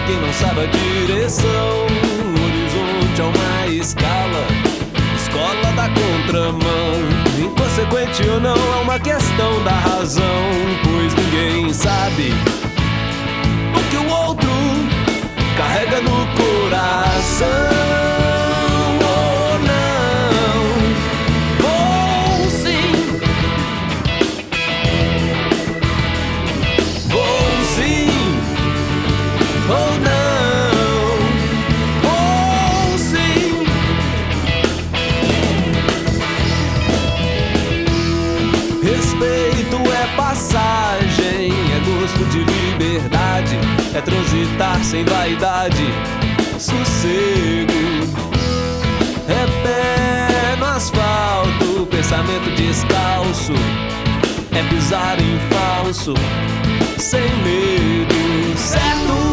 quem não sabe a direção. Horizonte é uma escala, escola da contramão. Inconsequente ou não é uma questão da razão, pois ninguém sabe o que o outro carrega no coração. Ou não, vou sim, vou sim, ou não, vou sim. Respeito é passagem, é gosto de liberdade, é transitar sem vaidade, sossego. É pé no asfalto, pensamento descalço, é pisar em falso, sem medo, certo?